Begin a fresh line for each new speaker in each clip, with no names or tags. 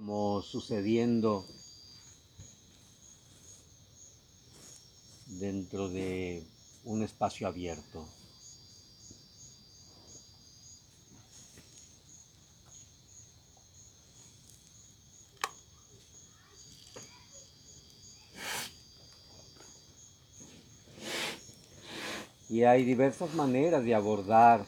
como sucediendo dentro de un espacio abierto. Y hay diversas maneras de abordar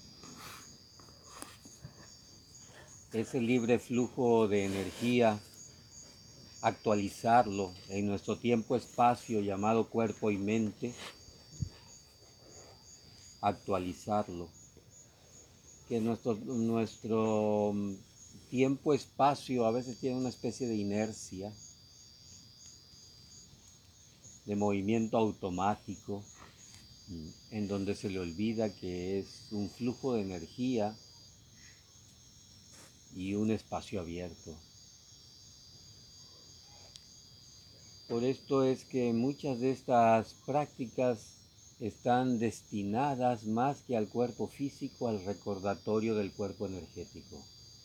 ese libre flujo de energía, actualizarlo en nuestro tiempo-espacio llamado cuerpo y mente, actualizarlo. Que nuestro tiempo-espacio a veces tiene una especie de inercia, de movimiento automático, en donde se le olvida que es un flujo de energía y un espacio abierto. Por esto es que muchas de estas prácticas están destinadas más que al cuerpo físico, al recordatorio del cuerpo energético.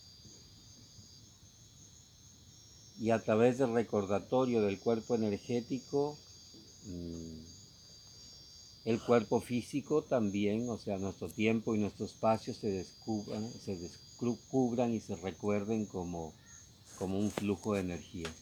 Y a través del recordatorio del cuerpo energético, el cuerpo físico también, o sea, nuestro tiempo y nuestro espacio se descubran y se recuerden como un flujo de energía.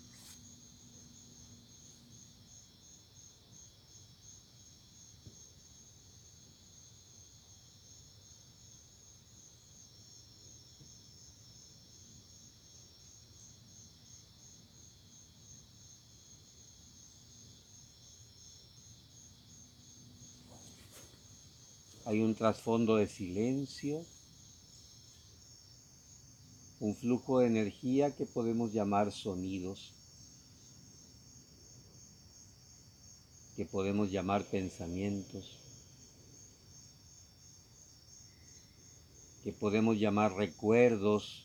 Hay un trasfondo de silencio, un flujo de energía que podemos llamar sonidos, que podemos llamar pensamientos, que podemos llamar recuerdos,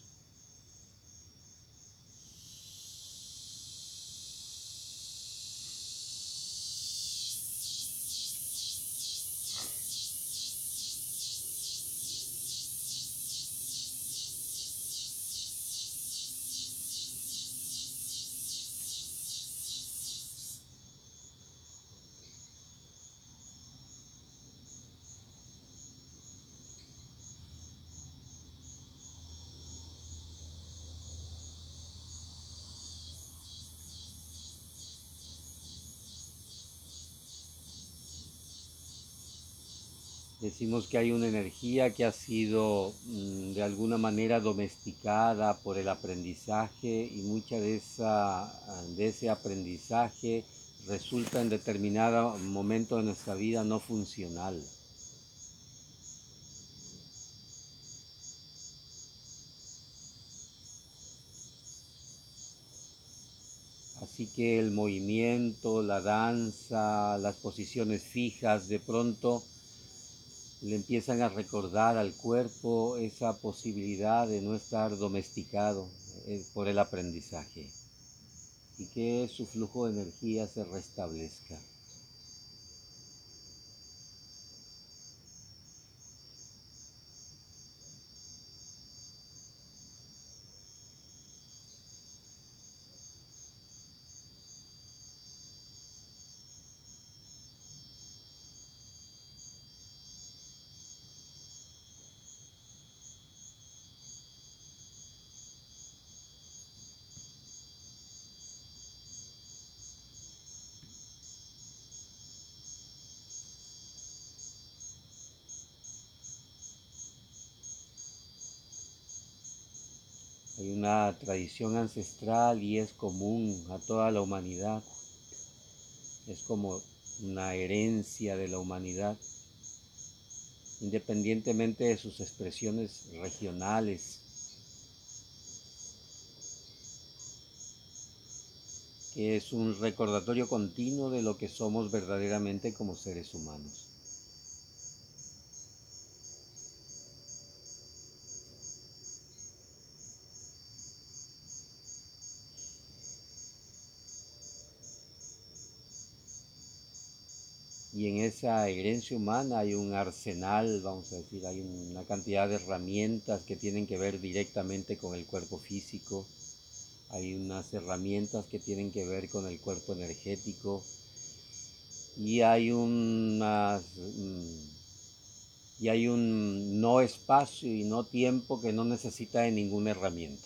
Decimos que hay una energía que ha sido de alguna manera domesticada por el aprendizaje y mucha de ese aprendizaje resulta en determinado momento de nuestra vida no funcional. Así que el movimiento, la danza, las posiciones fijas, de pronto le empiezan a recordar al cuerpo esa posibilidad de no estar domesticado por el aprendizaje y que su flujo de energía se restablezca. Hay una tradición ancestral y es común a toda la humanidad. Es como una herencia de la humanidad, independientemente de sus expresiones regionales, que es un recordatorio continuo de lo que somos verdaderamente como seres humanos. Y en esa herencia humana hay un arsenal, vamos a decir, hay una cantidad de herramientas que tienen que ver directamente con el cuerpo físico, hay unas herramientas que tienen que ver con el cuerpo energético y hay y hay un no espacio y no tiempo que no necesita de ninguna herramienta.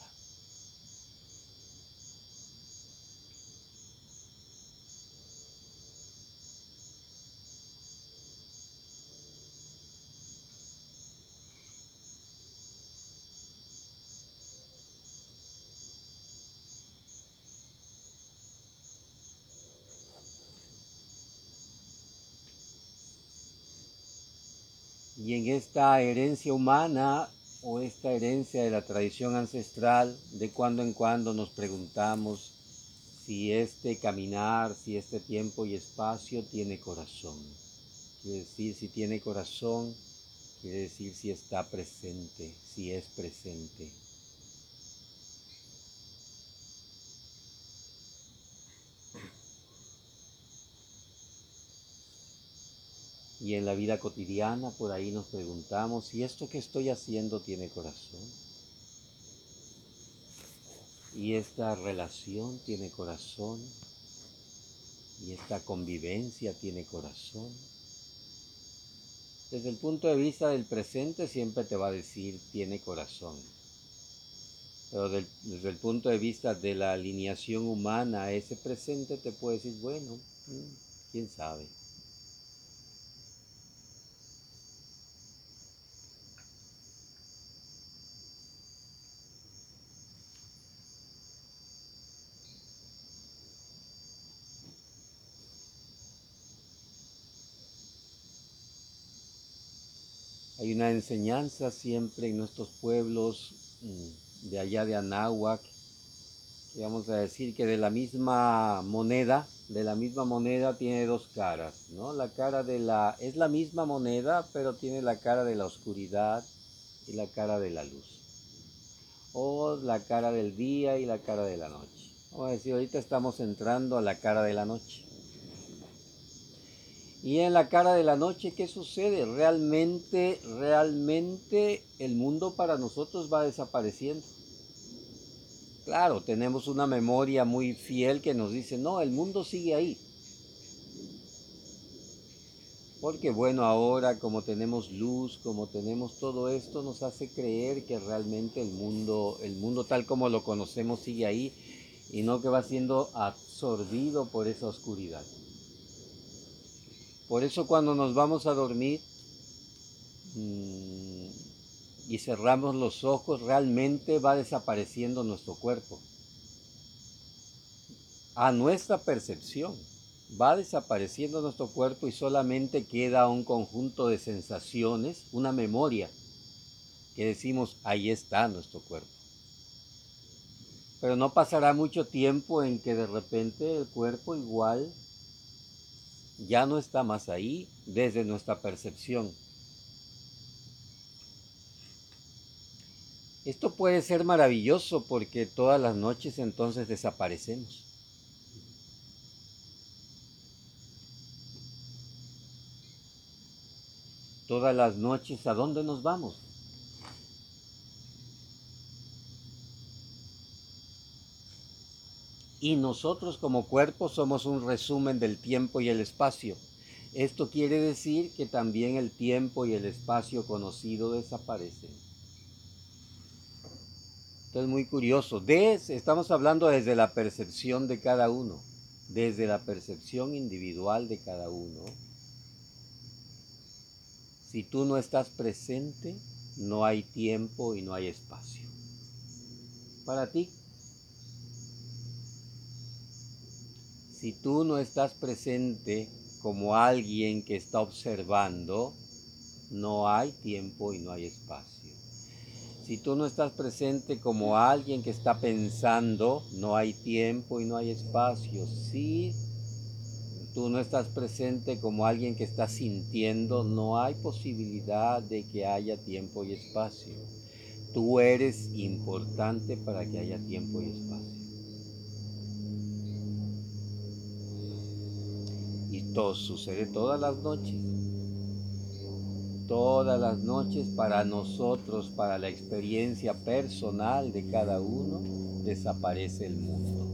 Y en esta herencia humana o esta herencia de la tradición ancestral, de cuando en cuando nos preguntamos si este caminar, si este tiempo y espacio tiene corazón. Quiere decir, si tiene corazón, quiere decir si está presente, si es presente. Y en la vida cotidiana, por ahí nos preguntamos si esto que estoy haciendo tiene corazón. Y esta relación tiene corazón. Y esta convivencia tiene corazón. Desde el punto de vista del presente siempre te va a decir tiene corazón. Pero desde el punto de vista de la alineación humana, ese presente te puede decir, bueno, quién sabe. Hay una enseñanza siempre en nuestros pueblos de allá de Anáhuac, que vamos a decir que de la misma moneda tiene dos caras, ¿no? Es la misma moneda, pero tiene la cara de la oscuridad y la cara de la luz. O la cara del día y la cara de la noche. Vamos a decir, ahorita estamos entrando a la cara de la noche. Y en la cara de la noche, ¿qué sucede? Realmente el mundo para nosotros va desapareciendo. Claro, tenemos una memoria muy fiel que nos dice, no, el mundo sigue ahí. Porque bueno, ahora como tenemos luz, como tenemos todo esto, nos hace creer que realmente el mundo tal como lo conocemos sigue ahí y no que va siendo absorbido por esa oscuridad. Por eso cuando nos vamos a dormir y cerramos los ojos, realmente va desapareciendo nuestro cuerpo. A nuestra percepción, va desapareciendo nuestro cuerpo y solamente queda un conjunto de sensaciones, una memoria, que decimos, ahí está nuestro cuerpo. Pero no pasará mucho tiempo en que de repente el cuerpo igual ya no está más ahí desde nuestra percepción. Esto puede ser maravilloso porque todas las noches entonces desaparecemos. Todas las noches, ¿a dónde nos vamos? Y nosotros como cuerpo somos un resumen del tiempo y el espacio. Esto quiere decir que también el tiempo y el espacio conocido desaparecen. Esto es muy curioso. Estamos hablando desde la percepción de cada uno, desde la percepción individual de cada uno. Si tú no estás presente, no hay tiempo y no hay espacio. Para ti, si tú no estás presente como alguien que está observando, no hay tiempo y no hay espacio. Si tú no estás presente como alguien que está pensando, no hay tiempo y no hay espacio. Si tú no estás presente como alguien que está sintiendo, no hay posibilidad de que haya tiempo y espacio. Tú eres importante para que haya tiempo y espacio. Y todo sucede todas las noches. Todas las noches para nosotros, para la experiencia personal de cada uno, desaparece el mundo.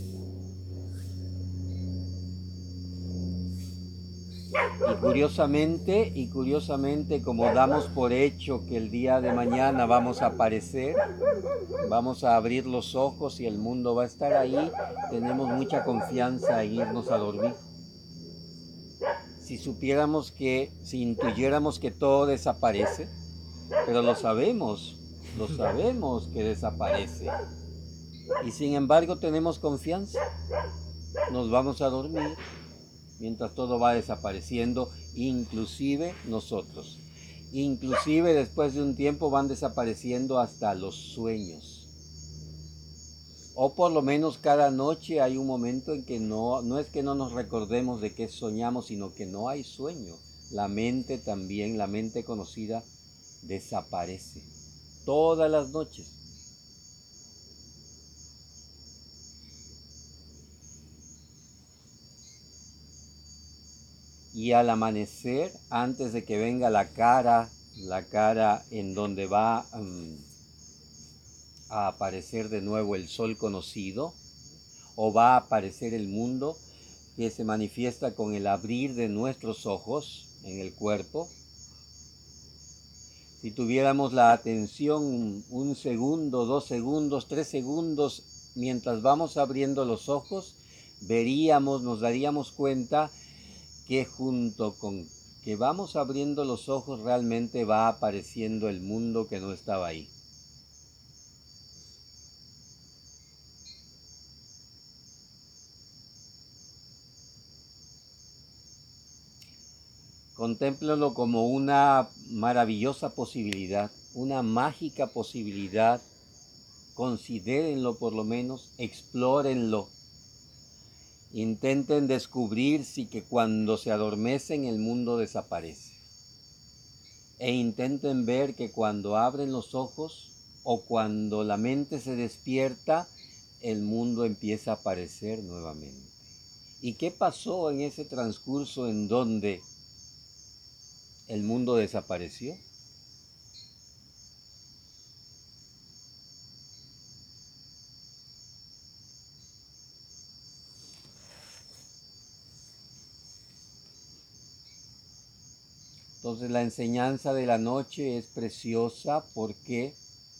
Y curiosamente, como damos por hecho que el día de mañana vamos a aparecer, vamos a abrir los ojos y el mundo va a estar ahí, tenemos mucha confianza en irnos a dormir. Si supiéramos que, si intuyéramos que todo desaparece, pero lo sabemos que desaparece. Y sin embargo tenemos confianza, nos vamos a dormir mientras todo va desapareciendo, inclusive nosotros. Inclusive después de un tiempo van desapareciendo hasta los sueños. O por lo menos cada noche hay un momento en que no es que no nos recordemos de qué soñamos, sino que no hay sueño. La mente también, la mente conocida, desaparece. Todas las noches. Y al amanecer, antes de que venga la cara en donde va a aparecer de nuevo el sol conocido, o va a aparecer el mundo que se manifiesta con el abrir de nuestros ojos en el cuerpo. Si tuviéramos la atención 1 segundo, 2 segundos, 3 segundos, mientras vamos abriendo los ojos, nos daríamos cuenta que junto con que vamos abriendo los ojos realmente va apareciendo el mundo que no estaba ahí. Contémplalo como una maravillosa posibilidad, una mágica posibilidad. Considérenlo por lo menos, explórenlo. Intenten descubrir si que cuando se adormecen el mundo desaparece. E intenten ver que cuando abren los ojos o cuando la mente se despierta, el mundo empieza a aparecer nuevamente. ¿Y qué pasó en ese transcurso en donde el mundo desapareció? Entonces la enseñanza de la noche es preciosa porque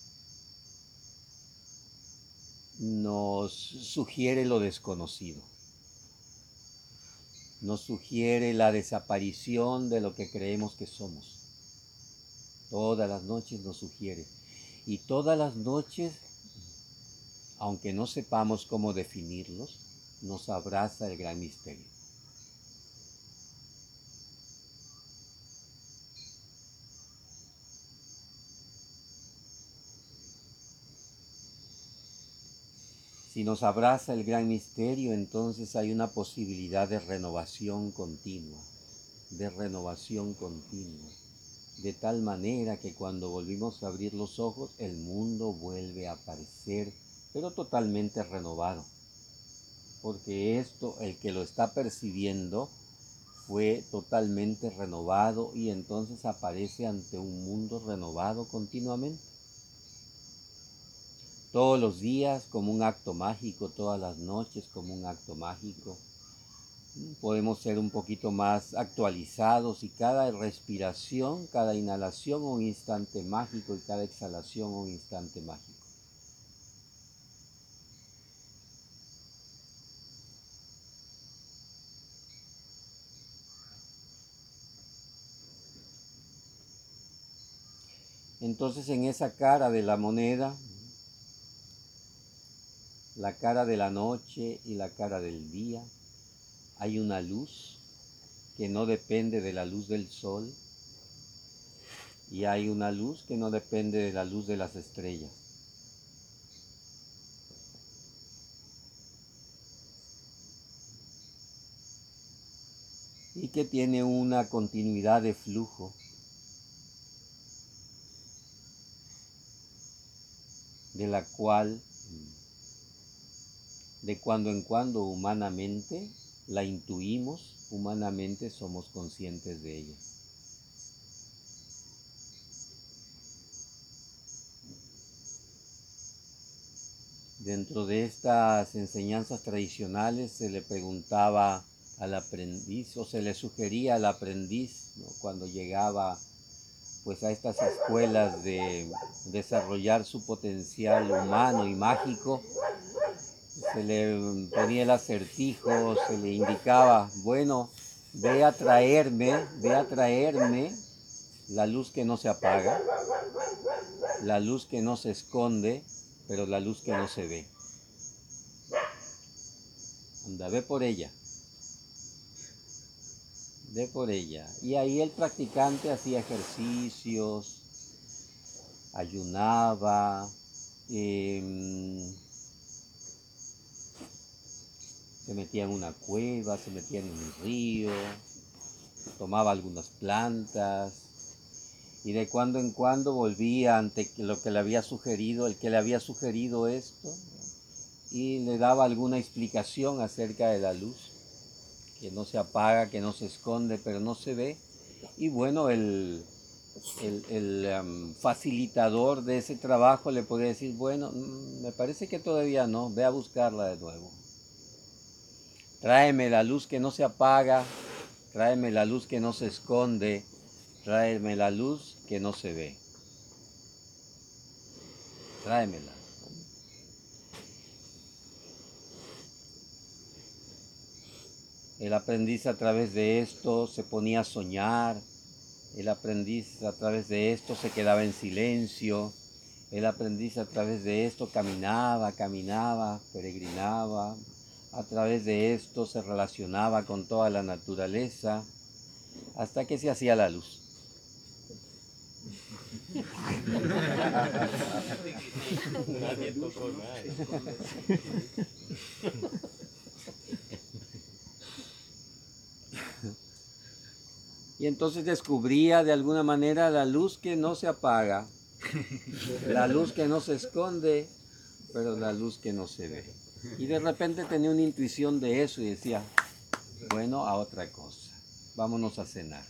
nos sugiere lo desconocido. Nos sugiere la desaparición de lo que creemos que somos. Todas las noches nos sugiere. Y todas las noches, aunque no sepamos cómo definirlos, nos abraza el gran misterio. Si nos abraza el gran misterio, entonces hay una posibilidad de renovación continua, de tal manera que cuando volvimos a abrir los ojos, el mundo vuelve a aparecer, pero totalmente renovado. Porque esto, el que lo está percibiendo, fue totalmente renovado y entonces aparece ante un mundo renovado continuamente. Todos los días como un acto mágico, todas las noches como un acto mágico. Podemos ser un poquito más actualizados y cada respiración, cada inhalación un instante mágico y cada exhalación un instante mágico. Entonces en esa cara de la moneda, la cara de la noche y la cara del día, hay una luz que no depende de la luz del sol y hay una luz que no depende de la luz de las estrellas. Y que tiene una continuidad de flujo de la cual de cuando en cuando humanamente la intuimos, humanamente somos conscientes de ella. Dentro de estas enseñanzas tradicionales se le preguntaba al aprendiz o se le sugería al aprendiz, ¿no?, cuando llegaba pues a estas escuelas de desarrollar su potencial humano y mágico, se le ponía el acertijo, se le indicaba, bueno, ve a traerme la luz que no se apaga, la luz que no se esconde, pero la luz que no se ve. Anda, ve por ella. Ve por ella. Y ahí el practicante hacía ejercicios, ayunaba, se metía en una cueva, se metía en un río, tomaba algunas plantas y de cuando en cuando volvía ante lo que le había sugerido, el que le había sugerido esto, y le daba alguna explicación acerca de la luz, que no se apaga, que no se esconde, pero no se ve. Y bueno, el facilitador de ese trabajo le podía decir, bueno, me parece que todavía no, ve a buscarla de nuevo. Tráeme la luz que no se apaga, tráeme la luz que no se esconde, tráeme la luz que no se ve. Tráemela. El aprendiz a través de esto se ponía a soñar, el aprendiz a través de esto se quedaba en silencio, el aprendiz a través de esto caminaba, peregrinaba, a través de esto se relacionaba con toda la naturaleza, hasta que se hacía la luz.
Nadie tocó nada.
Y entonces descubría de alguna manera la luz que no se apaga, la luz que no se esconde, pero la luz que no se ve. Y de repente tenía una intuición de eso y decía, bueno, a otra cosa, vámonos a cenar.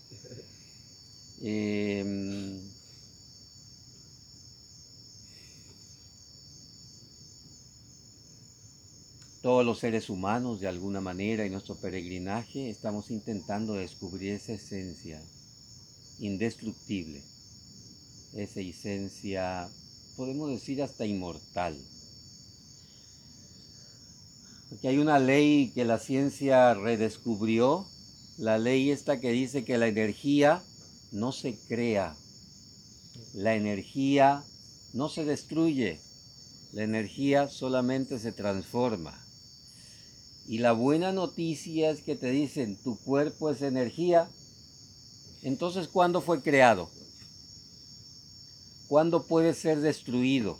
Todos los seres humanos, de alguna manera, en nuestro peregrinaje, estamos intentando descubrir esa esencia indestructible, esa esencia, podemos decir, hasta inmortal. Porque hay una ley que la ciencia redescubrió, la ley esta que dice que la energía no se crea, la energía no se destruye, la energía solamente se transforma. Y la buena noticia es que te dicen, tu cuerpo es energía. Entonces, ¿cuándo fue creado? ¿Cuándo puede ser destruido?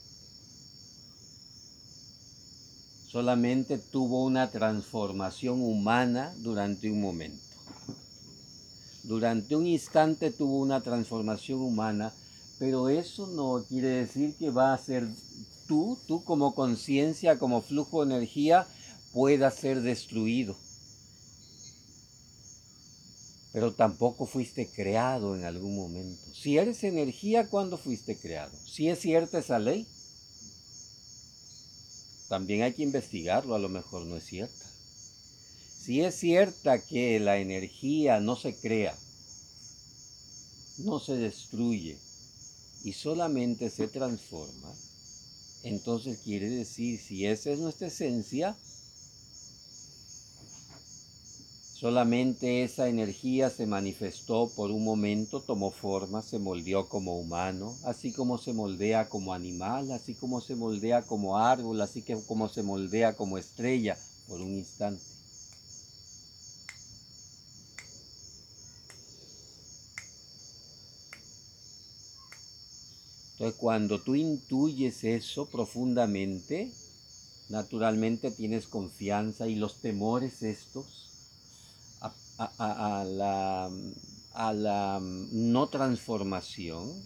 Solamente tuvo una transformación humana durante un momento. Durante un instante tuvo una transformación humana, pero eso no quiere decir que va a ser tú como conciencia, como flujo de energía, pueda ser destruido. Pero tampoco fuiste creado en algún momento. Si eres energía, ¿cuándo fuiste creado? Si es cierta esa ley, también hay que investigarlo, a lo mejor no es cierta. Si es cierta que la energía no se crea, no se destruye y solamente se transforma, entonces quiere decir, si esa es nuestra esencia, solamente esa energía se manifestó por un momento, tomó forma, se moldeó como humano, así como se moldea como animal, así como se moldea como árbol, así como se moldea como estrella por un instante. Entonces, cuando tú intuyes eso profundamente, naturalmente tienes confianza y los temores estos a la no transformación,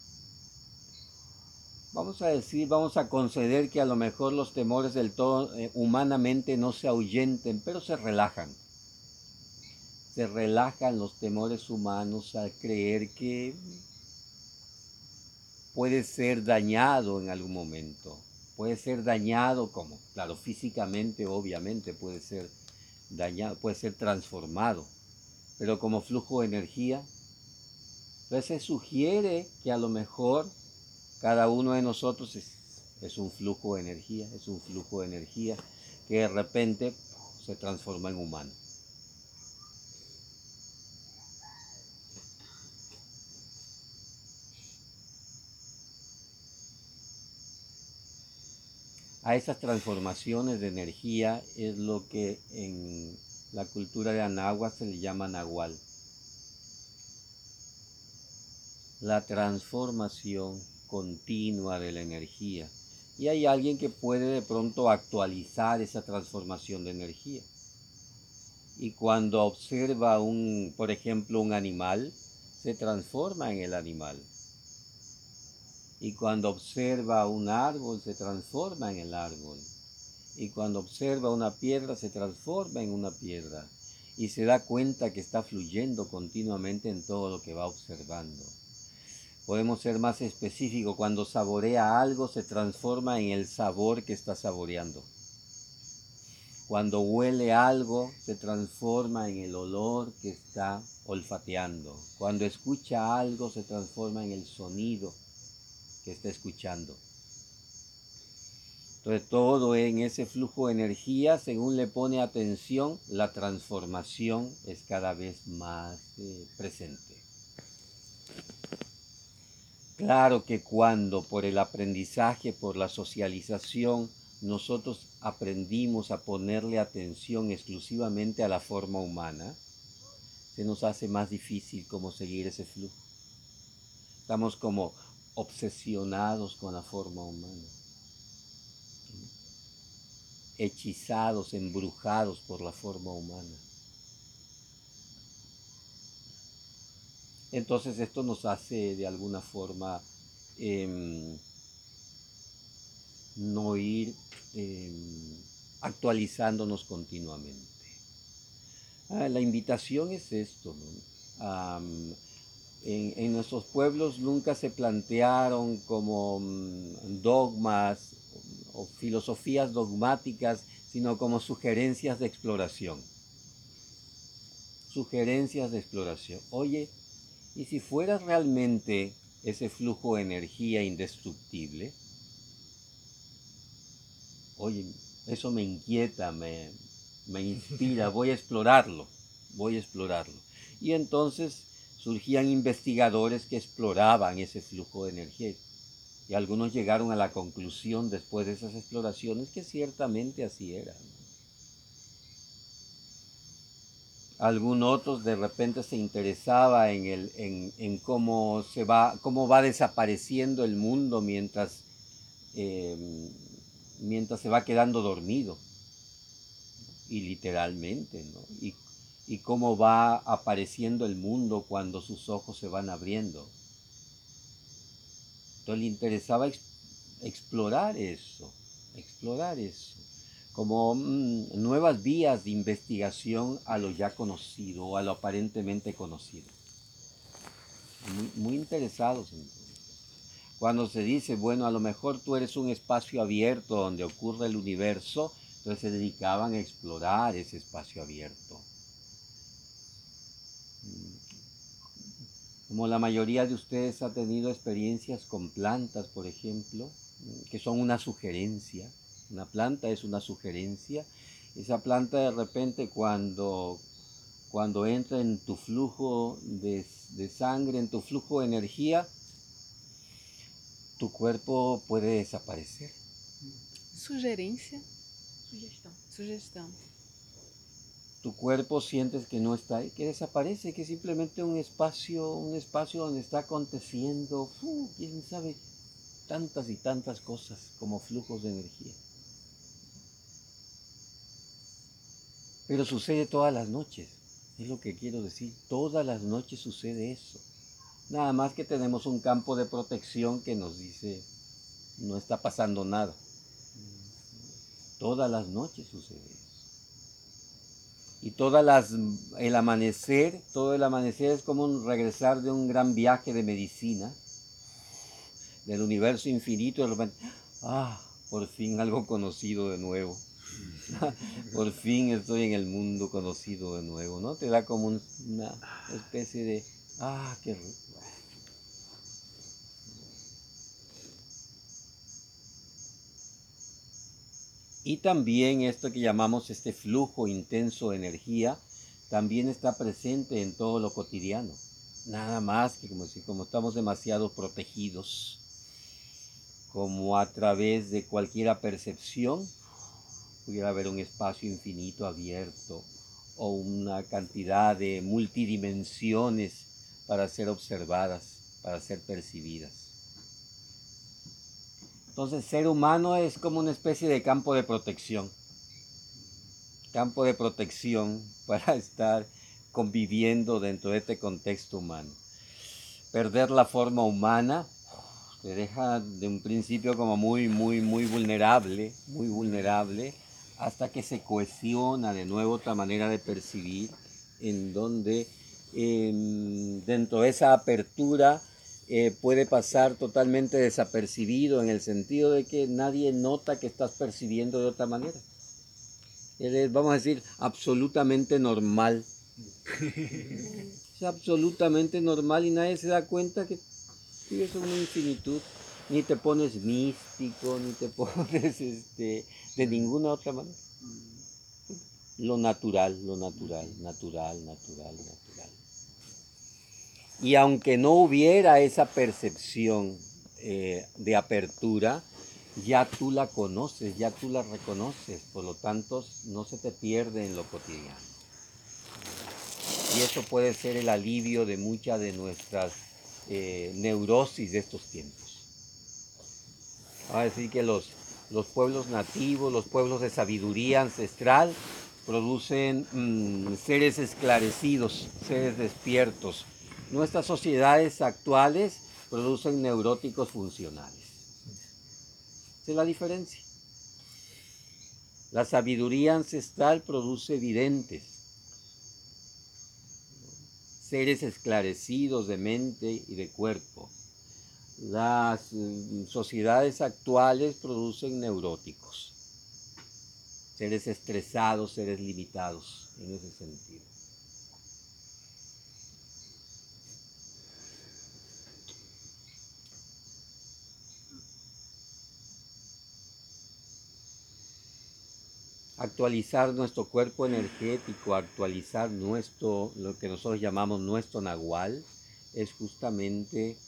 vamos a decir, vamos a conceder que a lo mejor los temores del todo humanamente no se ahuyenten, pero se relajan. Se relajan los temores humanos al creer que puede ser dañado en algún momento. puede ser dañado como, claro, físicamente obviamente puede ser dañado, puede ser transformado, pero como flujo de energía. Entonces se sugiere que a lo mejor cada uno de nosotros es un flujo de energía, es un flujo de energía que de repente se transforma en humano. A esas transformaciones de energía es lo que en la cultura de Anáhuac se le llama Nahual. La transformación continua de la energía. Y hay alguien que puede de pronto actualizar esa transformación de energía. Y cuando observa por ejemplo, un animal, se transforma en el animal. Y cuando observa un árbol, se transforma en el árbol. Y cuando observa una piedra, se transforma en una piedra. Y se da cuenta que está fluyendo continuamente en todo lo que va observando. Podemos ser más específicos. Cuando saborea algo, se transforma en el sabor que está saboreando. Cuando huele algo, se transforma en el olor que está olfateando. Cuando escucha algo, se transforma en el sonido que está escuchando. Entonces todo en ese flujo de energía, según le pone atención, la transformación es cada vez más presente. Claro que cuando por el aprendizaje, por la socialización, nosotros aprendimos a ponerle atención exclusivamente a la forma humana, se nos hace más difícil como seguir ese flujo. Estamos como obsesionados con la forma humana, hechizados, embrujados por la forma humana. Entonces esto nos hace de alguna forma no ir actualizándonos continuamente. La invitación es esto, ¿no? En nuestros pueblos nunca se plantearon como dogmas o filosofías dogmáticas, sino como sugerencias de exploración. Sugerencias de exploración. Oye, ¿y si fuera realmente ese flujo de energía indestructible? Oye, eso me inquieta, me inspira, voy a explorarlo. Y entonces surgían investigadores que exploraban ese flujo de energía. Y algunos llegaron a la conclusión después de esas exploraciones que ciertamente así era. Algunos otros de repente se interesaba en cómo va desapareciendo el mundo mientras se va quedando dormido. Y literalmente, ¿no? Y cómo va apareciendo el mundo cuando sus ojos se van abriendo. Entonces le interesaba explorar eso, como nuevas vías de investigación a lo ya conocido o a lo aparentemente conocido. Muy interesados en eso. Cuando se dice, bueno, a lo mejor tú eres un espacio abierto donde ocurre el universo, entonces se dedicaban a explorar ese espacio abierto. Como la mayoría de ustedes ha tenido experiencias con plantas, por ejemplo, que son una sugerencia. Una planta es una sugerencia. Esa planta de repente cuando entra en tu flujo de sangre, en tu flujo de energía, tu cuerpo puede desaparecer.
Sugerência. Sugestão.
Tu cuerpo sientes que no está ahí, que desaparece, que es simplemente un espacio donde está aconteciendo, quién sabe, tantas y tantas cosas como flujos de energía. Pero sucede todas las noches, es lo que quiero decir, todas las noches sucede eso. Nada más que tenemos un campo de protección que nos dice, no está pasando nada. Todas las noches sucede eso. Y todo el amanecer es como un regresar de un gran viaje de medicina, del universo infinito, de repente, por fin algo conocido de nuevo. Por fin estoy en el mundo conocido de nuevo, ¿no? Te da como una especie de, qué rico. Y también esto que llamamos este flujo intenso de energía, también está presente en todo lo cotidiano. Nada más que como estamos demasiado protegidos, como a través de cualquier percepción, pudiera haber un espacio infinito abierto o una cantidad de multidimensiones para ser observadas, para ser percibidas. Entonces, ser humano es como una especie de campo de protección para estar conviviendo dentro de este contexto humano. Perder la forma humana te deja de un principio como muy vulnerable, hasta que se cohesiona de nuevo otra manera de percibir, en donde dentro de esa apertura puede pasar totalmente desapercibido, en el sentido de que nadie nota que estás percibiendo de otra manera. Eres, vamos a decir, absolutamente normal. Es absolutamente normal y nadie se da cuenta que vives en una infinitud. Ni te pones místico, ni te pones de ninguna otra manera. Lo natural. Y aunque no hubiera esa percepción de apertura, ya tú la conoces, ya tú la reconoces, por lo tanto no se te pierde en lo cotidiano. Y eso puede ser el alivio de muchas de nuestras neurosis de estos tiempos. Vamos a decir que los pueblos nativos, los pueblos de sabiduría ancestral, producen seres esclarecidos, seres despiertos. Nuestras sociedades actuales producen neuróticos funcionales. Esa es la diferencia. La sabiduría ancestral produce videntes, seres esclarecidos de mente y de cuerpo. Las sociedades actuales producen neuróticos, seres estresados, seres limitados en ese sentido. Actualizar nuestro cuerpo energético, actualizar lo que nosotros llamamos nuestro nahual, es justamente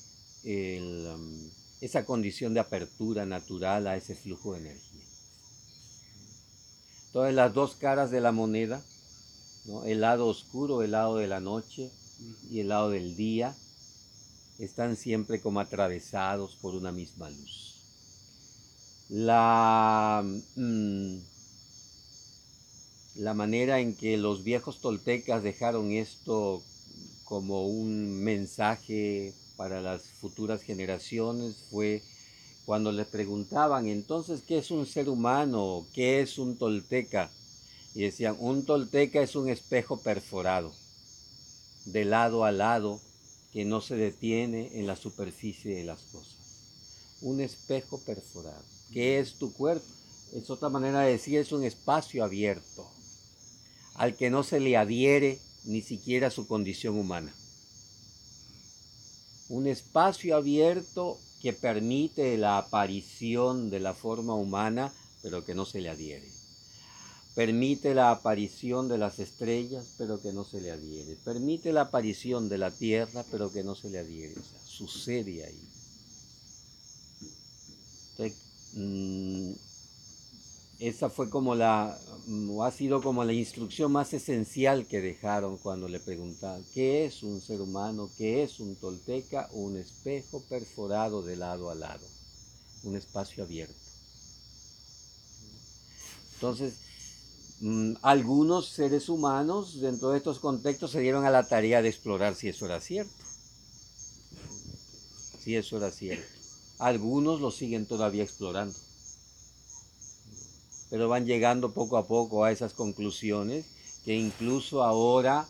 esa condición de apertura natural a ese flujo de energía. Entonces, las dos caras de la moneda, ¿no? El lado oscuro, el lado de la noche y el lado del día, están siempre como atravesados por una misma luz. La manera en que los viejos toltecas dejaron esto como un mensaje para las futuras generaciones fue cuando les preguntaban, entonces, ¿qué es un ser humano? ¿Qué es un tolteca? Y decían, un tolteca es un espejo perforado, de lado a lado, que no se detiene en la superficie de las cosas. Un espejo perforado. ¿Qué es tu cuerpo? Es otra manera de decir, es un espacio abierto, al que no se le adhiere ni siquiera su condición humana. Un espacio abierto que permite la aparición de la forma humana, pero que no se le adhiere. Permite la aparición de las estrellas, pero que no se le adhiere. Permite la aparición de la tierra, pero que no se le adhiere. O sea, sucede ahí. Entonces, esa fue como ha sido como la instrucción más esencial que dejaron cuando le preguntaban, ¿qué es un ser humano? ¿Qué es un tolteca? Un espejo perforado de lado a lado, un espacio abierto. Entonces, algunos seres humanos dentro de estos contextos se dieron a la tarea de explorar si eso era cierto. Si eso era cierto. Algunos lo siguen todavía explorando, pero van llegando poco a poco a esas conclusiones que incluso ahora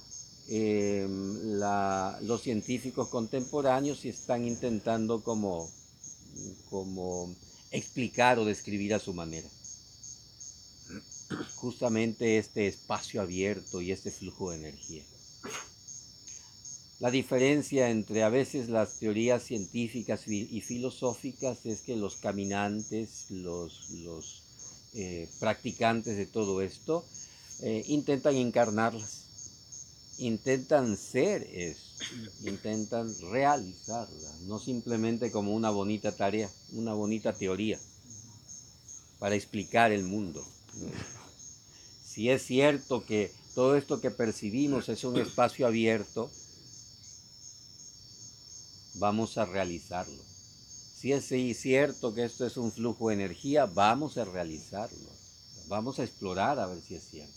los científicos contemporáneos están intentando como explicar o describir a su manera. Justamente este espacio abierto y este flujo de energía. La diferencia entre a veces las teorías científicas y filosóficas es que los caminantes, los practicantes de todo esto, intentan encarnarlas, intentan ser eso, intentan realizarlas, no simplemente como una bonita tarea, una bonita teoría para explicar el mundo. Si es cierto que todo esto que percibimos es un espacio abierto, vamos a realizarlo. Si es cierto que esto es un flujo de energía, vamos a realizarlo. Vamos a explorar a ver si es cierto.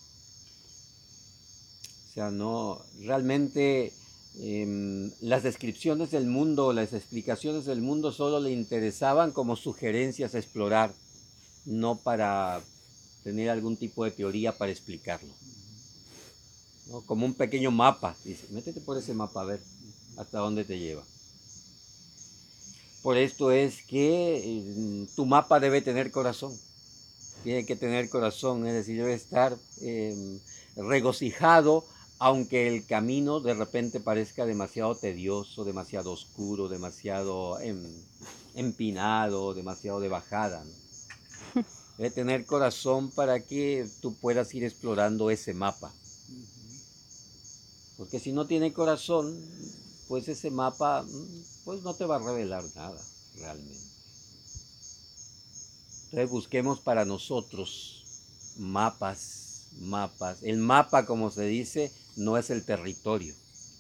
O sea, no, realmente las descripciones del mundo, las explicaciones del mundo solo le interesaban como sugerencias a explorar, no para tener algún tipo de teoría para explicarlo. ¿No? Como un pequeño mapa, dice, métete por ese mapa a ver hasta dónde te lleva. Por esto es que tu mapa debe tener corazón, tiene que tener corazón, es decir, debe estar regocijado, aunque el camino de repente parezca demasiado tedioso, demasiado oscuro, demasiado empinado, demasiado de bajada, ¿no? Debe tener corazón para que tú puedas ir explorando ese mapa. Porque si no tiene corazón, pues ese mapa pues no te va a revelar nada realmente. Entonces busquemos para nosotros mapas. El mapa, como se dice, no es el territorio.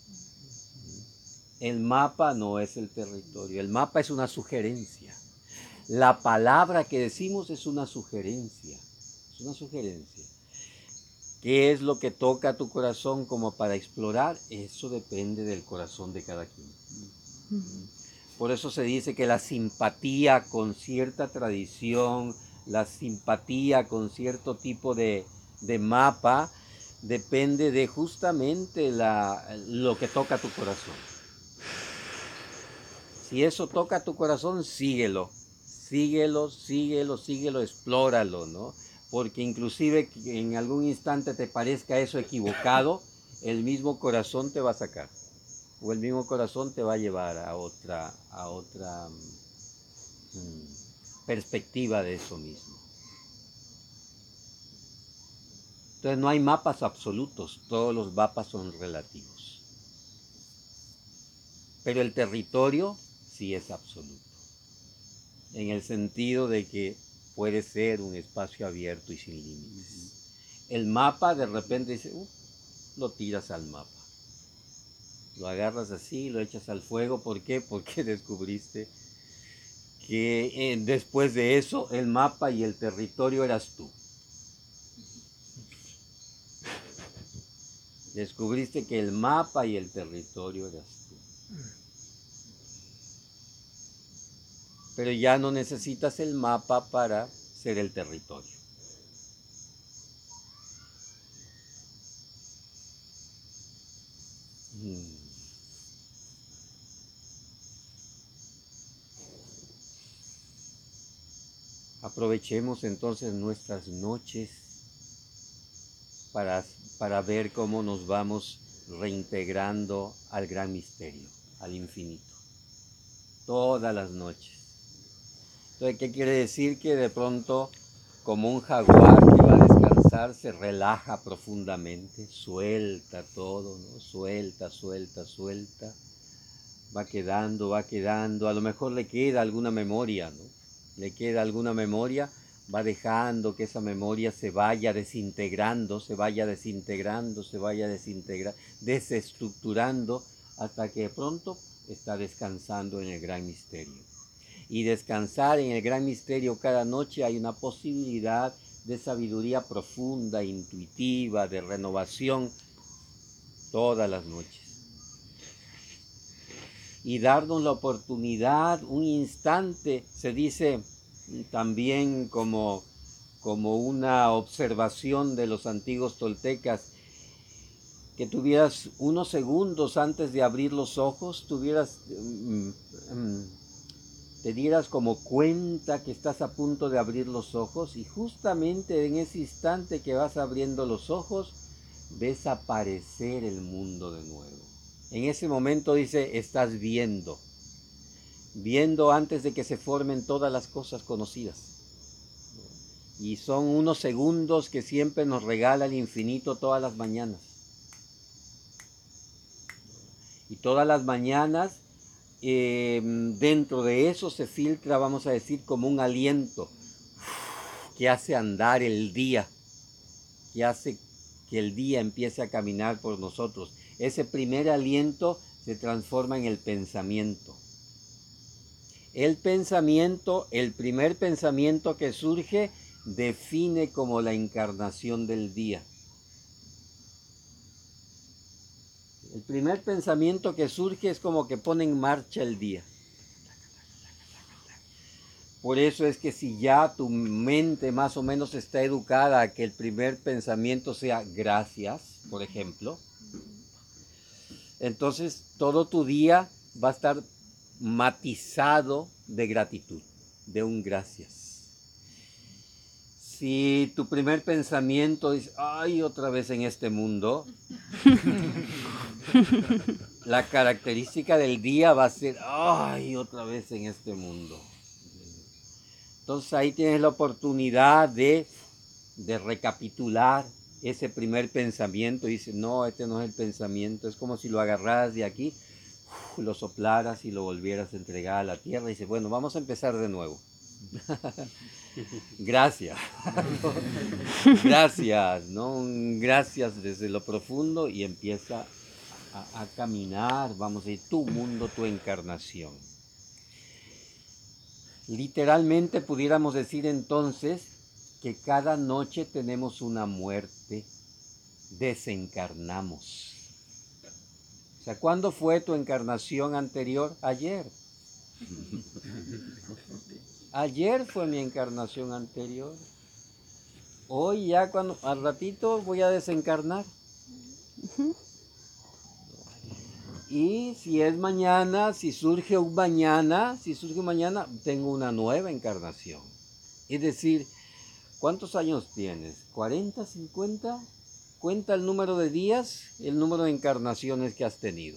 El mapa no es el territorio. El mapa es una sugerencia. La palabra que decimos es una sugerencia. Es una sugerencia. ¿Qué es lo que toca a tu corazón como para explorar? Eso depende del corazón de cada quien. Por eso se dice que la simpatía con cierta tradición, la simpatía con cierto tipo de mapa, depende de justamente lo que toca a tu corazón. Si eso toca a tu corazón, síguelo, explóralo, ¿no? Porque inclusive en algún instante te parezca eso equivocado, el mismo corazón te va a sacar. O el mismo corazón te va a llevar a otra perspectiva de eso mismo. Entonces no hay mapas absolutos, todos los mapas son relativos. Pero el territorio sí es absoluto, en el sentido de que puede ser un espacio abierto y sin límites. El mapa de repente dice, lo tiras al mapa. Lo agarras así, lo echas al fuego. ¿Por qué? Porque descubriste que después de eso el mapa y el territorio eras tú. Descubriste que el mapa y el territorio eras tú. Pero ya no necesitas el mapa para ser el territorio. Aprovechemos entonces nuestras noches para ver cómo nos vamos reintegrando al gran misterio, al infinito. Todas las noches. Entonces, ¿qué quiere decir? Que de pronto, como un jaguar que va a descansar, se relaja profundamente, suelta todo, ¿no? Suelta. Va quedando, a lo mejor le queda alguna memoria, ¿no? Le queda alguna memoria, va dejando que esa memoria se vaya desintegrando, desestructurando, hasta que de pronto está descansando en el gran misterio. Y descansar en el gran misterio cada noche hay una posibilidad de sabiduría profunda, intuitiva, de renovación, todas las noches. Y darnos la oportunidad, un instante, se dice también como una observación de los antiguos toltecas, que tuvieras unos segundos antes de abrir los ojos, tuvieras te dieras como cuenta que estás a punto de abrir los ojos y justamente en ese instante que vas abriendo los ojos, ves aparecer el mundo de nuevo. En ese momento dice, estás viendo antes de que se formen todas las cosas conocidas. Y son unos segundos que siempre nos regala el infinito todas las mañanas. Y todas las mañanas, dentro de eso se filtra, vamos a decir, como un aliento que hace andar el día, que hace que el día empiece a caminar por nosotros. Ese primer aliento se transforma en el pensamiento. El pensamiento, el primer pensamiento que surge, define como la encarnación del día. El primer pensamiento que surge es como que pone en marcha el día. Por eso es que si ya tu mente más o menos está educada a que el primer pensamiento sea gracias, por ejemplo, entonces todo tu día va a estar matizado de gratitud, de un gracias. Si tu primer pensamiento es, ay, otra vez en este mundo, la característica del día va a ser, ay, otra vez en este mundo. Entonces ahí tienes la oportunidad de recapitular ese primer pensamiento y dices, no, este no es el pensamiento, es como si lo agarraras de aquí, lo soplaras y lo volvieras a entregar a la tierra y dices, bueno, vamos a empezar de nuevo. Gracias. Gracias, ¿no? Gracias desde lo profundo y empieza a caminar, vamos a decir, tu mundo, tu encarnación. Literalmente pudiéramos decir entonces que cada noche tenemos una muerte, desencarnamos. O sea, ¿cuándo fue tu encarnación anterior? Ayer. Ayer fue mi encarnación anterior. Hoy ya cuando al ratito voy a desencarnar. Y si es mañana, si surge un mañana, tengo una nueva encarnación. Es decir, ¿cuántos años tienes? ¿40, 50? Cuenta el número de días, el número de encarnaciones que has tenido.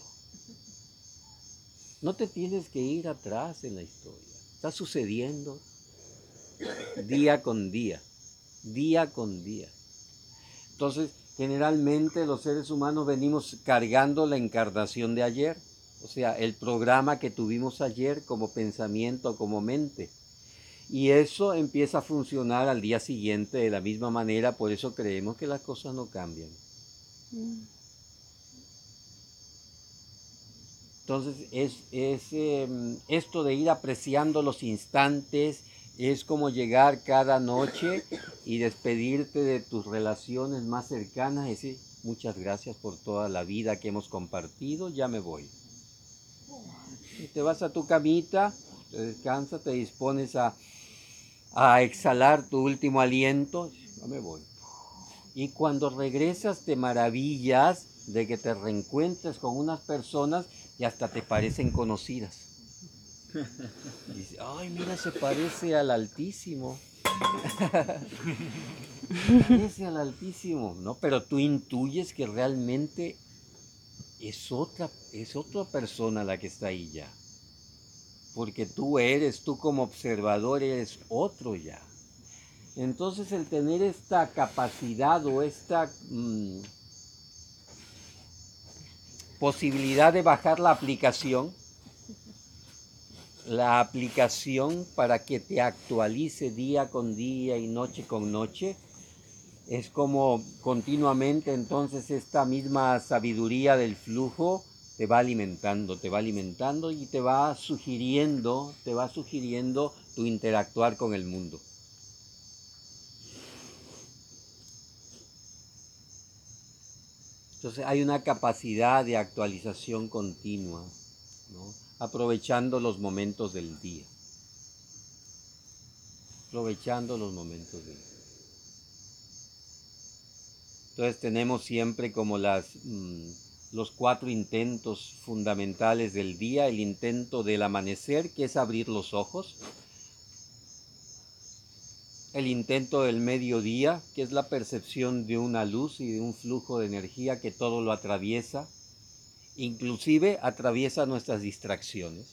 No te tienes que ir atrás en la historia. Está sucediendo día con día, día con día. Entonces, generalmente los seres humanos venimos cargando la encarnación de ayer, o sea, el programa que tuvimos ayer como pensamiento, como mente. Y eso empieza a funcionar al día siguiente de la misma manera, por eso creemos que las cosas no cambian. Entonces, esto de ir apreciando los instantes es como llegar cada noche y despedirte de tus relaciones más cercanas y decir, muchas gracias por toda la vida que hemos compartido, ya me voy. Y te vas a tu camita, te descansas, te dispones a exhalar tu último aliento, ya me voy. Y cuando regresas te maravillas de que te reencuentres con unas personas y hasta te parecen conocidas. Dice, ay, mira, se parece al Altísimo. Se parece al Altísimo, ¿no? Pero tú intuyes que realmente es otra persona la que está ahí ya. Porque tú como observador eres otro ya. Entonces el tener esta capacidad o esta posibilidad de bajar la aplicación para que te actualice día con día y noche con noche, es como continuamente entonces esta misma sabiduría del flujo te va alimentando y te va sugiriendo tu interactuar con el mundo. Entonces hay una capacidad de actualización continua, ¿no? Aprovechando los momentos del día. Entonces tenemos siempre como los 4 intentos fundamentales del día, el intento del amanecer, que es abrir los ojos, el intento del mediodía, que es la percepción de una luz y de un flujo de energía que todo lo atraviesa, inclusive atraviesa nuestras distracciones.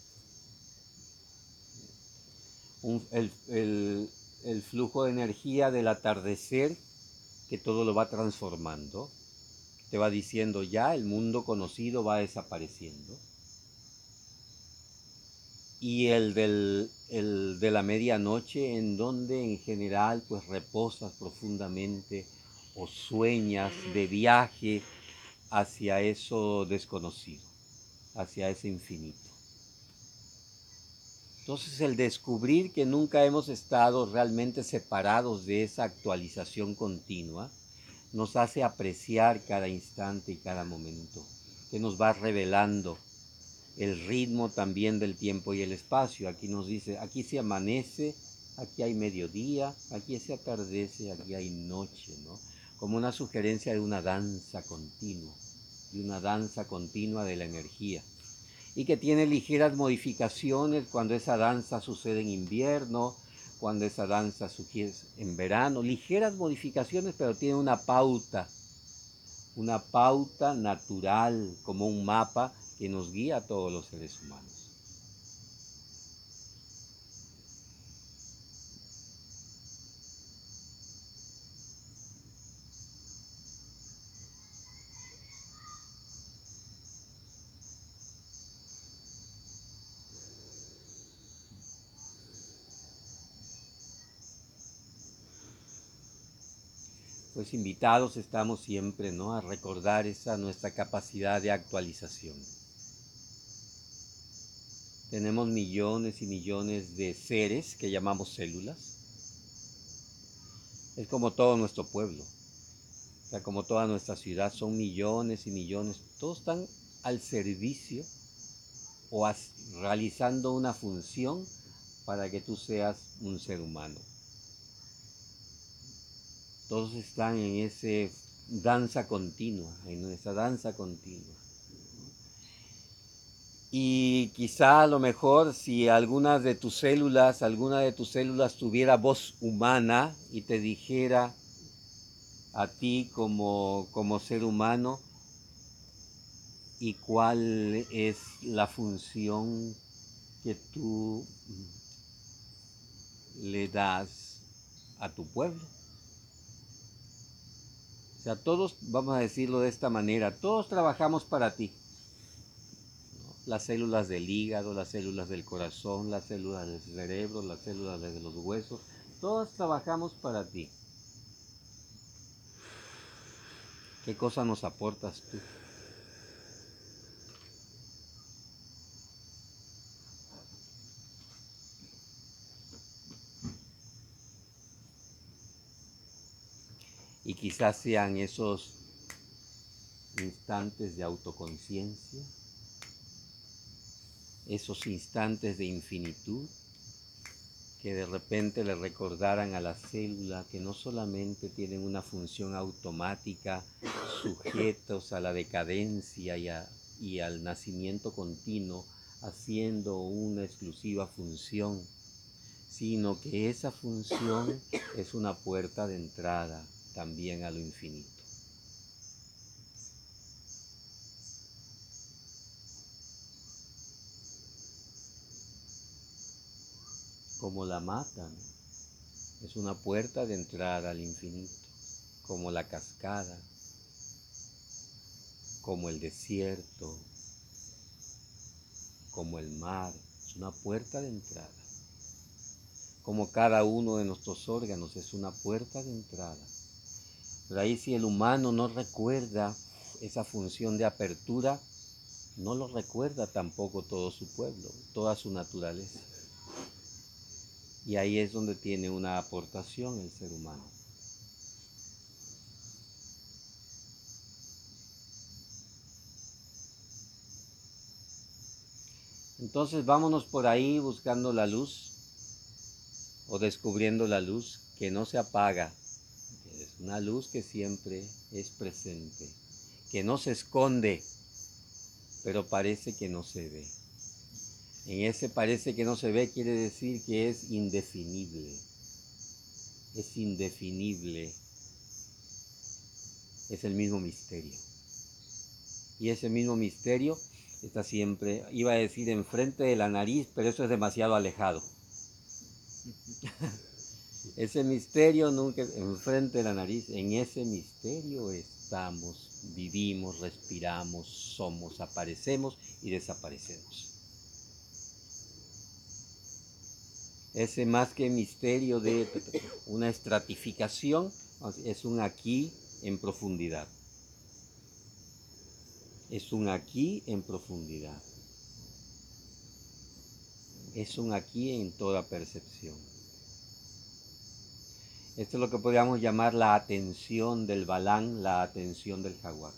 El flujo de energía del atardecer, que todo lo va transformando, te va diciendo ya el mundo conocido va desapareciendo. Y el de la medianoche, en donde en general pues reposas profundamente o sueñas de viaje hacia eso desconocido, hacia ese infinito. Entonces el descubrir que nunca hemos estado realmente separados de esa actualización continua nos hace apreciar cada instante y cada momento, que nos va revelando el ritmo también del tiempo y el espacio. Aquí nos dice, aquí se amanece, aquí hay mediodía, aquí se atardece, aquí hay noche, ¿no? Como una sugerencia de una danza continua, de la energía, y que tiene ligeras modificaciones cuando esa danza sucede en invierno, cuando esa danza sucede en verano, ligeras modificaciones, pero tiene una pauta natural, como un mapa que nos guía a todos los seres humanos. Pues invitados estamos siempre, ¿no?, a recordar esa nuestra capacidad de actualización. Tenemos millones y millones de seres que llamamos células. Es como todo nuestro pueblo, o sea, como toda nuestra ciudad, son millones y millones. Todos están al servicio o realizando una función para que tú seas un ser humano. Todos están en esa danza continua, en nuestra danza continua. Y quizá a lo mejor si alguna de tus células tuviera voz humana y te dijera a ti como ser humano, y cuál es la función que tú le das a tu pueblo. O sea, todos, vamos a decirlo de esta manera, todos trabajamos para ti. Las células del hígado, las células del corazón, las células del cerebro, las células de los huesos, todas trabajamos para ti. ¿Qué cosa nos aportas tú? Y quizás sean esos instantes de autoconciencia, esos instantes de infinitud, que de repente le recordaran a la célula que no solamente tienen una función automática, sujetos a la decadencia y al nacimiento continuo, haciendo una exclusiva función, sino que esa función es una puerta de entrada también a lo infinito. Como la mata, ¿no?, es una puerta de entrada al infinito, como la cascada, como el desierto, como el mar, es una puerta de entrada. Como cada uno de nuestros órganos es una puerta de entrada. Pero ahí si el humano no recuerda esa función de apertura, no lo recuerda tampoco todo su pueblo, toda su naturaleza. Y ahí es donde tiene una aportación el ser humano. Entonces vámonos por ahí buscando la luz o descubriendo la luz que no se apaga. Es una luz que siempre es presente, que no se esconde, pero parece que no se ve. En ese parece que no se ve quiere decir que es indefinible. Es indefinible. Es el mismo misterio. Y ese mismo misterio está siempre, iba a decir enfrente de la nariz, pero eso es demasiado alejado. Ese misterio nunca enfrente de la nariz, en ese misterio estamos, vivimos, respiramos, somos, aparecemos y desaparecemos. Ese más que misterio de una estratificación, es un aquí en profundidad. Es un aquí en profundidad. Es un aquí en toda percepción. Esto es lo que podríamos llamar la atención del balán, la atención del jaguar.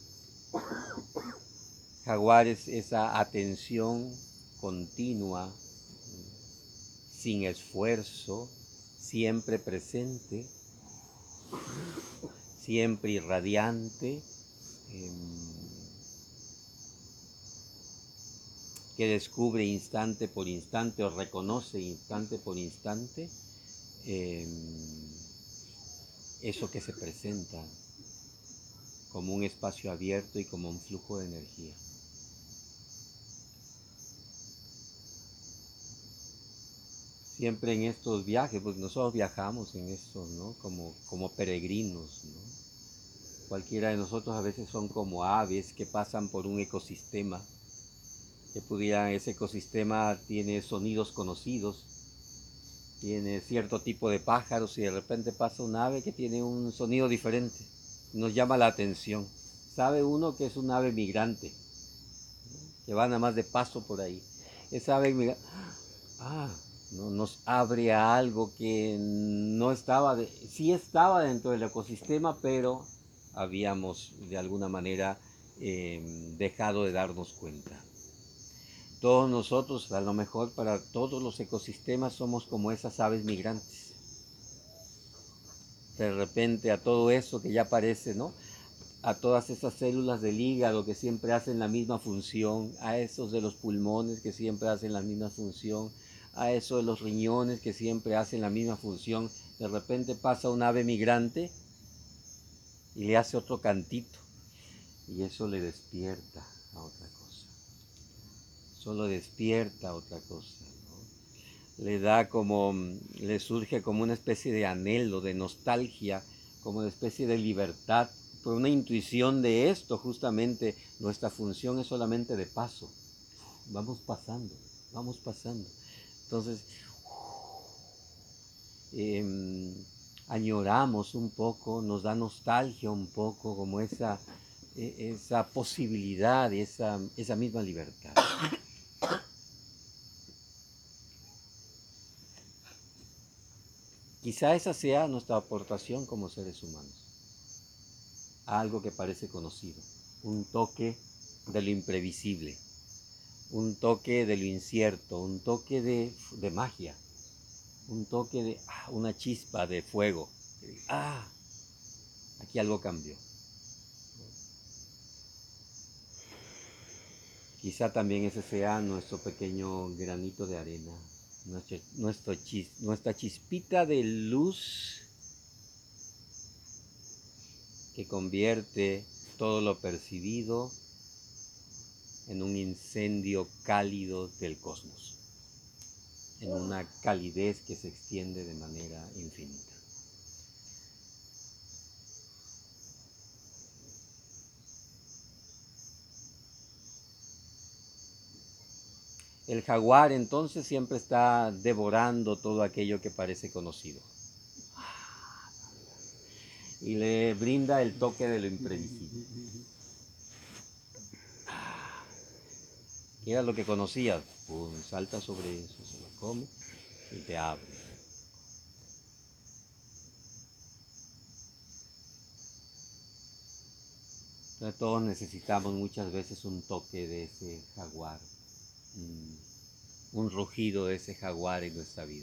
Jaguar es esa atención continua, sin esfuerzo, siempre presente, siempre irradiante, que descubre instante por instante o reconoce instante por instante eso que se presenta como un espacio abierto y como un flujo de energía. Siempre en estos viajes, pues nosotros viajamos en esto, ¿no? Como peregrinos, ¿no? Cualquiera de nosotros a veces son como aves que pasan por un ecosistema, ese ecosistema tiene sonidos conocidos, tiene cierto tipo de pájaros y de repente pasa un ave que tiene un sonido diferente, nos llama la atención. Sabe uno que es un ave migrante, que va nada más de paso por ahí. Esa ave migrante, nos abre a algo que no estaba, sí estaba dentro del ecosistema, pero habíamos de alguna manera dejado de darnos cuenta. Todos nosotros, a lo mejor para todos los ecosistemas, somos como esas aves migrantes. De repente a todo eso que ya aparece, ¿no? A todas esas células del hígado que siempre hacen la misma función, a esos de los pulmones que siempre hacen la misma función, a eso de los riñones que siempre hacen la misma función. De repente pasa un ave migrante y le hace otro cantito y eso le despierta a otra cosa. Solo despierta otra cosa, ¿no? Le surge como una especie de anhelo, de nostalgia, como una especie de libertad, por una intuición de esto justamente. Nuestra función es solamente de paso, vamos pasando. Entonces, añoramos un poco, nos da nostalgia un poco, como esa posibilidad, esa misma libertad. Quizá esa sea nuestra aportación como seres humanos, algo que parece conocido, un toque de lo imprevisible, un toque de lo incierto, un toque de magia, un toque de una chispa de fuego. Aquí algo cambió. Quizá también ese sea nuestro pequeño granito de arena, nuestra chispita de luz que convierte todo lo percibido en un incendio cálido del cosmos, en una calidez que se extiende de manera infinita. El jaguar entonces siempre está devorando todo aquello que parece conocido y le brinda el toque de lo imprevisible. ¿Qué era lo que conocías? Salta sobre eso, se lo come y te abre. Entonces todos necesitamos muchas veces un toque de ese jaguar, un rugido de ese jaguar en nuestra vida.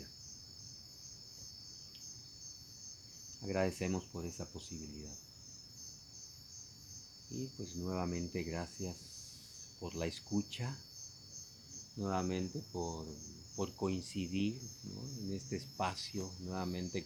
Agradecemos por esa posibilidad. Y pues nuevamente gracias por la escucha, nuevamente por coincidir, ¿no?, en este espacio, nuevamente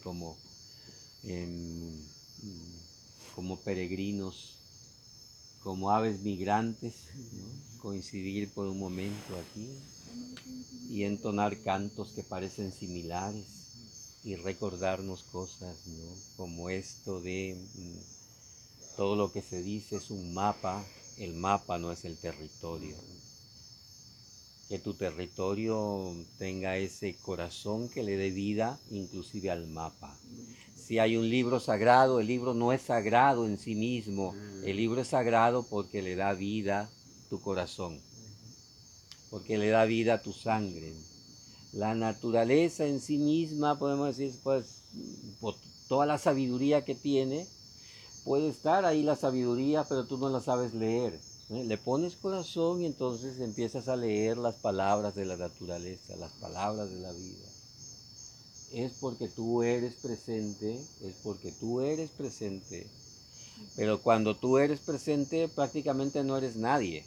como peregrinos, como aves migrantes, ¿no?, coincidir por un momento aquí y entonar cantos que parecen similares y recordarnos cosas, ¿no?, como esto de todo lo que se dice es un mapa, el mapa no es el territorio. Que tu territorio tenga ese corazón que le dé vida inclusive al mapa. Si hay un libro sagrado, el libro no es sagrado en sí mismo, el libro es sagrado porque le da vida tu corazón, porque le da vida a tu sangre. La naturaleza en sí misma, podemos decir, pues, por toda la sabiduría que tiene, puede estar ahí la sabiduría, pero tú no la sabes leer. Le pones corazón y entonces empiezas a leer las palabras de la naturaleza, las palabras de la vida. Es porque tú eres presente, es porque tú eres presente. Pero cuando tú eres presente, prácticamente no eres nadie.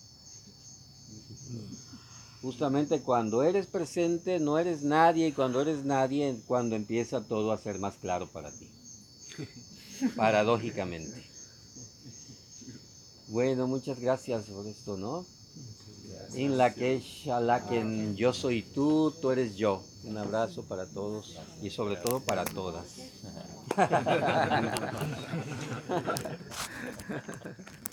Justamente cuando eres presente, no eres nadie, y cuando eres nadie, cuando empieza todo a ser más claro para ti. Paradójicamente. Bueno, muchas gracias por esto, ¿no? En la que yo soy tú, tú eres yo. Un abrazo para todos y sobre todo para todas.